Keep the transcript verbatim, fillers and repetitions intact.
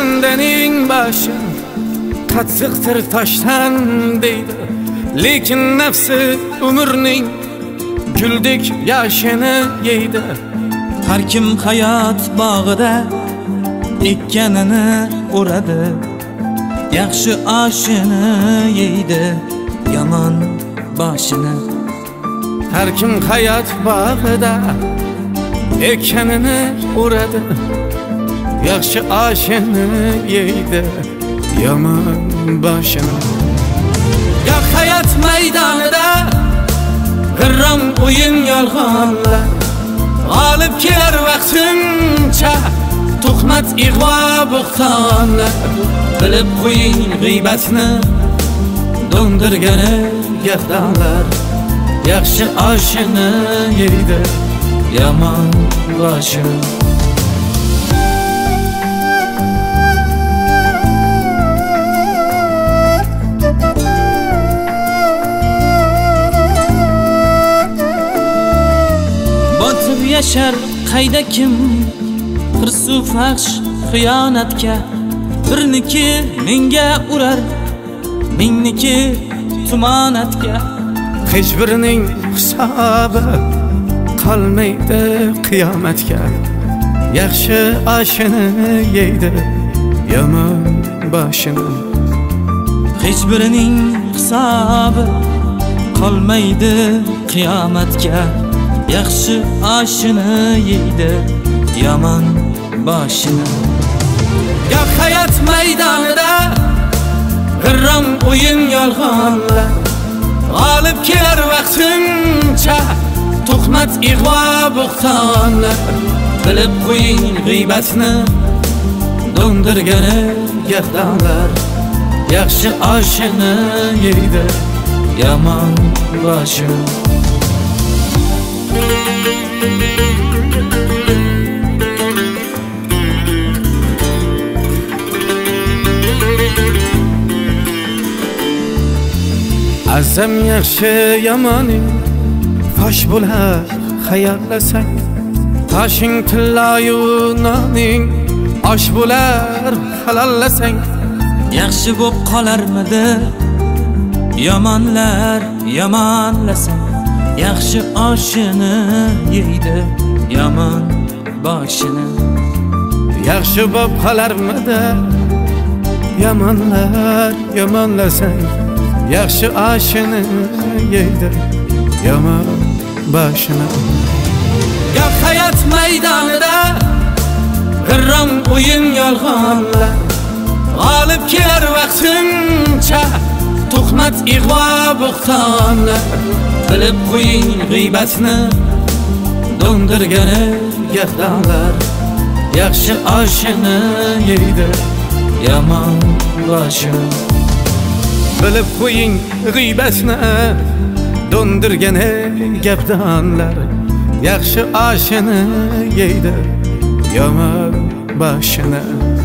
bandaning başı qattiqdir toshdan deydi, lekin nafsi umrning guldek yoshini yeydi. Har kim hayot bog'ida ekkanini o'radi, yaxshi oshini yeydi, yomon boshini. Har kim hayot bog'ida ekkanini o'radi, yaxshi oshini yeydi, yomon boshini. Ya hayot maydonida g'irrom o'yin yolg'onlar, g'olib kelar vaqtincha tuhmat ig'vo bo'xtonlar. Bilib qo'ying g'iybatni do'ndirgani gavdonlar, yaxshi oshini yeydi, yomon boshini. Botib yashar qayda kim hirsu fahsh xiyonatga, birniki menga urar, mingniki tumonatga. Hech birining hisobi qolmaydi qiyomatga, yaxshi oshini yeydi, yomon boshini. Hech birining hisobi qolmaydi qiyomatga, yaxshi oshini yeydi, yomon boshini. Ya hayot maydonida g'irrom o'yin yolg'onlar, g'olib kelar vaqtincha tuhmat ig'vo bo'xtonlar. Bilib qo'ying g'iybatni do'ndirgani gavdonlar, yaxshi oshini yeydi, yomon boshini. Azam yaxshi yomoning fosh bo'lar xayollasang, toshing tilloyu noning osh bo'lar halollasang. Yaxshi bo'p qolarmidi yomonlar yomonlasang, yaxshi oshini yeydi, yomon boshini. Yaxshi bo'p qolarmidi yomonlar yomonlasang, yaxshi oshini yeydi, yomon boshini. Ya hayot maydonida g'irrom o'yin yolg'onlar, g'olib kelar vaqtincha tuhmat ig'vo bo'xtonlar. Bilib qo'ying g'iybatni do'ndirgani gavdonlar, yaxshi oshini yeydi, yomon boshini. Bilib qo'ying g'iybatni do'ndirgani gavdonlar, yaxshi oshini yeydi, yomon boshini.